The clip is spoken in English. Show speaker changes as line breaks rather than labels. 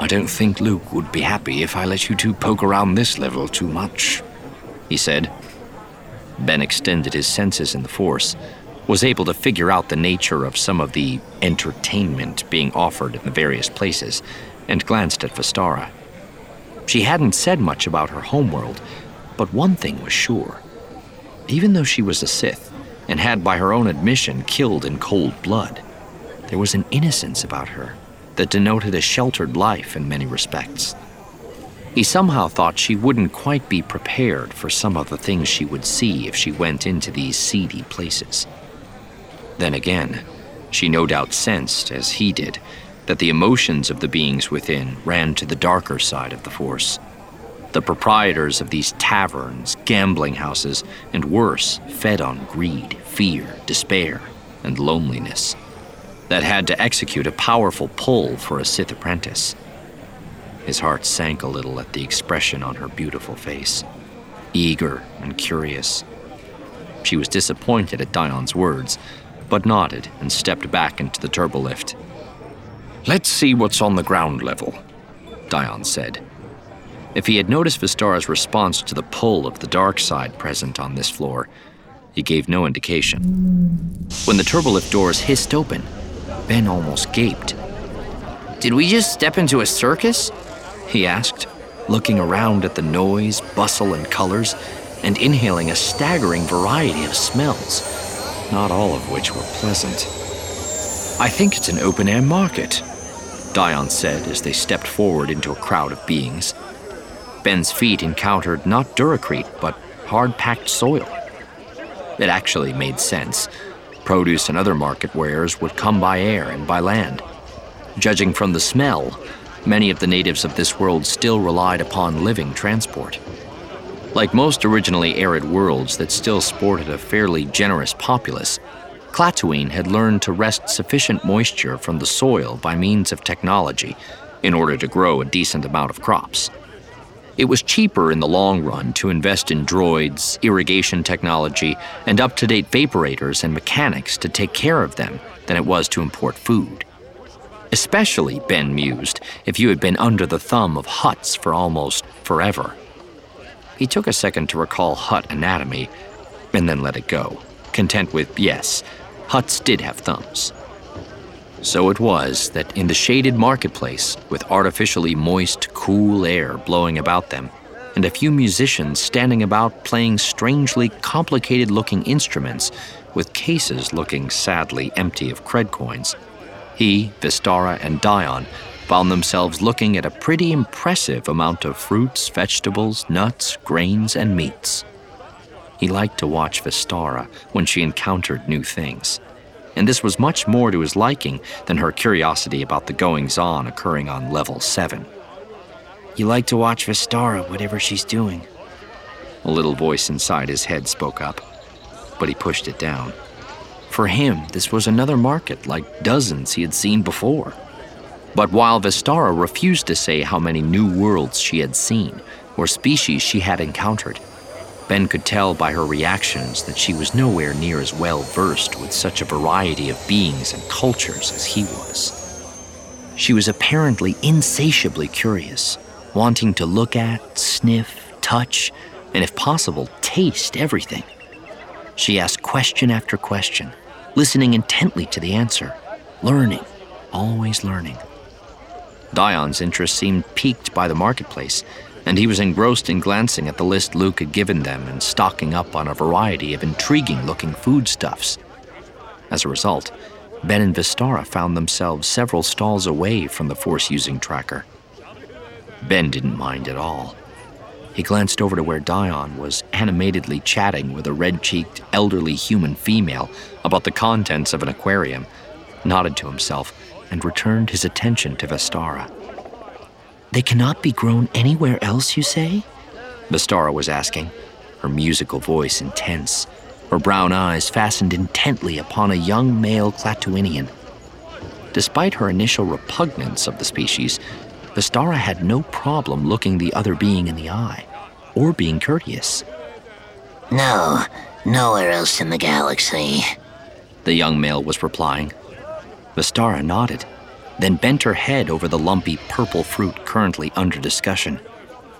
"I don't think Luke would be happy if I let you two poke around this level too much," he said. Ben extended his senses in the Force, was able to figure out the nature of some of the entertainment being offered in the various places, and glanced at Vestara. She hadn't said much about her homeworld, but one thing was sure. Even though she was a Sith, and had by her own admission killed in cold blood, there was an innocence about her that denoted a sheltered life in many respects. He somehow thought she wouldn't quite be prepared for some of the things she would see if she went into these seedy places. Then again, she no doubt sensed, as he did, that the emotions of the beings within ran to the darker side of the Force. The proprietors of these taverns, gambling houses, and worse, fed on greed, fear, despair, and loneliness, that had to execute a powerful pull for a Sith apprentice. His heart sank a little at the expression on her beautiful face, eager and curious. She was disappointed at Dion's words, but nodded and stepped back into the turbolift. "Let's see what's on the ground level," Dion said. If he had noticed Vestara's response to the pull of the dark side present on this floor, he gave no indication. When the turbolift doors hissed open, Ben almost gaped. "Did we just step into a circus?" he asked, looking around at the noise, bustle, and colors, and inhaling a staggering variety of smells, not all of which were pleasant. "I think it's an open-air market," Dion said as they stepped forward into a crowd of beings. Ben's feet encountered not Duracrete, but hard-packed soil. It actually made sense. Produce and other market wares would come by air and by land. Judging from the smell, many of the natives of this world still relied upon living transport. Like most originally arid worlds that still sported a fairly generous populace, Klaatuine had learned to wrest sufficient moisture from the soil by means of technology in order to grow a decent amount of crops. It was cheaper in the long run to invest in droids, irrigation technology, and up-to-date vaporators and mechanics to take care of them than it was to import food. Especially, Ben mused, if you had been under the thumb of Hutts for almost forever. He took a second to recall Hutt anatomy, and then let it go, content with, yes, Hutts did have thumbs. So it was that in the shaded marketplace, with artificially moist, cool air blowing about them, and a few musicians standing about playing strangely complicated-looking instruments with cases looking sadly empty of cred coins, he, Vestara, and Dion found themselves looking at a pretty impressive amount of fruits, vegetables, nuts, grains, and meats. He liked to watch Vestara when she encountered new things, and this was much more to his liking than her curiosity about the goings-on occurring on Level 7. "You like to watch Vestara, whatever she's doing," a little voice inside his head spoke up, but he pushed it down. For him, this was another market like dozens he had seen before. But while Vestara refused to say how many new worlds she had seen or species she had encountered, Ben could tell by her reactions that she was nowhere near as well versed with such a variety of beings and cultures as he was. She was apparently insatiably curious, wanting to look at, sniff, touch, and if possible, taste everything. She asked question after question, listening intently to the answer, learning, always learning. Dion's interest seemed piqued by the marketplace, and he was engrossed in glancing at the list Luke had given them and stocking up on a variety of intriguing-looking foodstuffs. As a result, Ben and Vestara found themselves several stalls away from the Force-using tracker. Ben didn't mind at all. He glanced over to where Dion was animatedly chatting with a red-cheeked, elderly human female about the contents of an aquarium, nodded to himself, and returned his attention to Vestara. "They cannot be grown anywhere else, you say?" Vestara was asking, her musical voice intense, her brown eyes fastened intently upon a young male Klaatuinian. Despite her initial repugnance of the species, Vestara had no problem looking the other being in the eye, or being courteous.
"No, nowhere else in the galaxy,"
the young male was replying. Vestara nodded, then bent her head over the lumpy purple fruit currently under discussion.